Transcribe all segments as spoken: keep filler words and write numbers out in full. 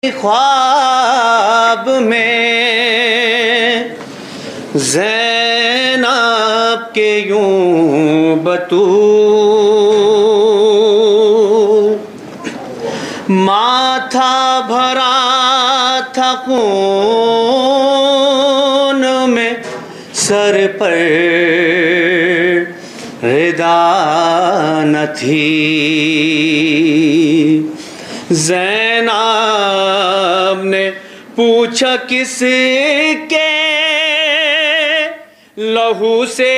ख्वाब में ज़ैनब के यूं बतूल माथा भरा था खून में, सर पर रिदा न थी। ज़ैनब ने पूछा किसके लहू से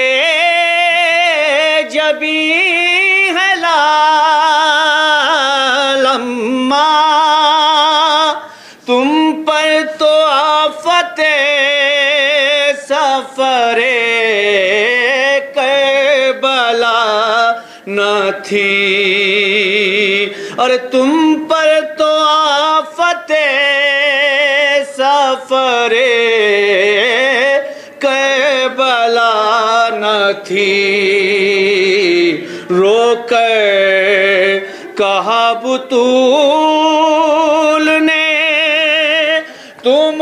जबी है लाल अम्मा, तुम पर तो आफते सफरे करबला न थी, और तुम पर तो आफते सफरे करबला न थी। रोकर कहा बुतूल ने, तुम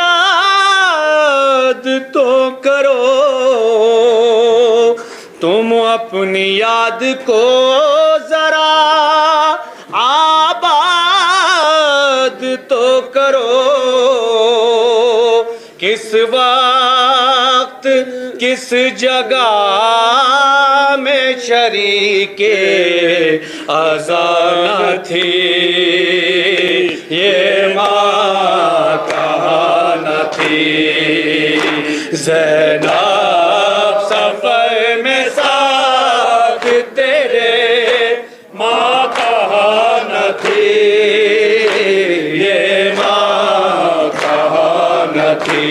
याद तो करो, तुम अपनी याद को जरा आबाद तो करो। किस वक्त किस जगह में शरीके अज़ान थी, ये माँ कहाँ न थी। ज़ैनब सफर में साथ तेरे माँ कहाँ न थी, ये माँ कहाँ न थी।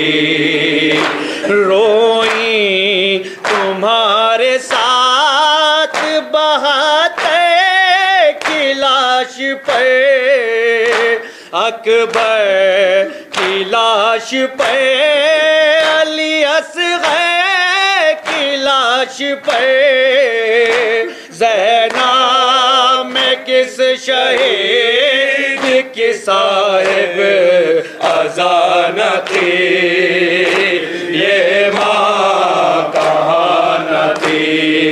रोई तुम्हारे साथ बहाते की लाश पे, अकबर की लाश पे, अली असग़र की लाश पे। ज़ैनब में किस शहीद की साहिब अज़ान थी, ये माँ कहाँ न थी।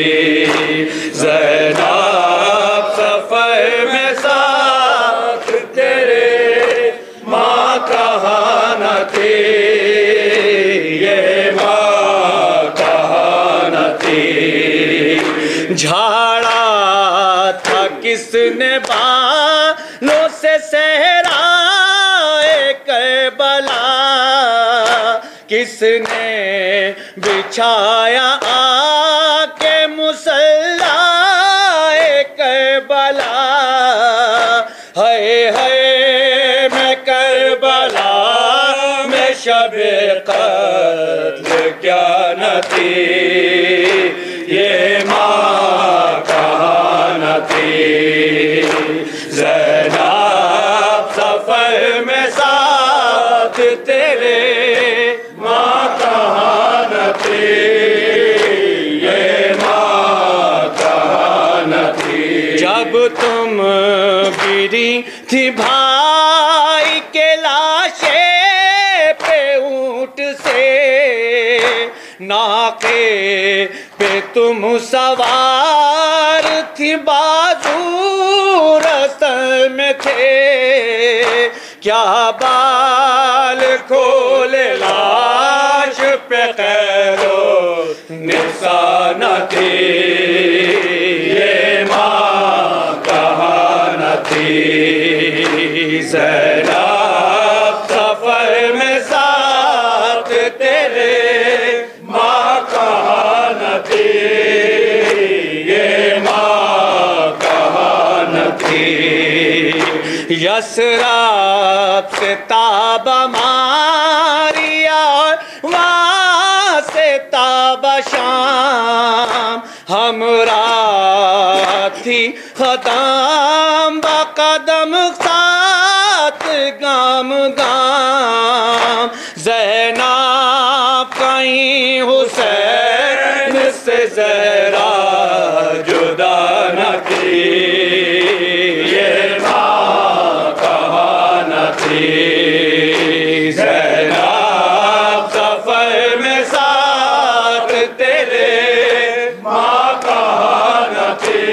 ज़ैनब सफर में साथ तेरे माँ कहाँ न थी, ये माँ कहाँ न थी। झाड़ा था किसने बालों से सहराए करबला, किसने बिछाया आके मुसल्लाए करबला। हाय हाय मैं करबला में शबे कत्ल क्या न थी, ये माँ कहाँ न थी। ज़ैनब सफर में साथ तेरे माँ कहाँ न थी, ये माँ कहाँ न थी। जब तुम गिरी थी भाई के लाशे पे ऊंट से, नाके पे तुम सवार थी, बाजू रस्ते में थे। क्या बाल खोले लाश पे खैरो निशान थी, ये माँ कहाँ न थी। ज़ैनब सफर में साथ तेरे माँ कहाँ न थी, ये माँ कहाँ न थी। यसरब से ताबा मारिया, वहाँ से ताबा शाम, हमरा थी खदम बकदम साथ गाम गाम। ज़ैनब कहीं हुसैन से ज़रा जुदा न थी, ये माँ कहाँ न थी। थी ज़ैनब सफर में साथ तेरे माँ कहाँ न थी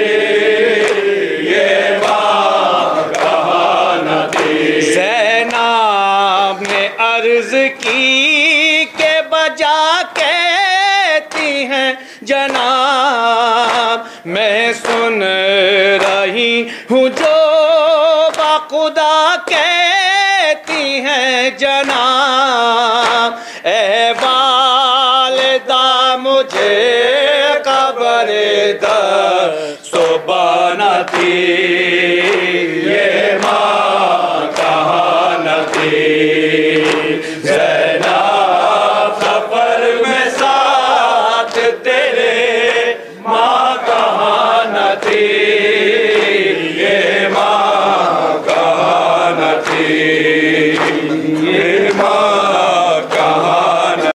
ये माँ कहाँ न थी। ज़ैनब ने अर्ज की के बजा कहती हैं जनाब मैं सुन रही हूँ जो बाखुदा कहती हैं जनाब ए वालिदा मुझे खबर दर सुबह न थी ये माँ कहाँ न थी।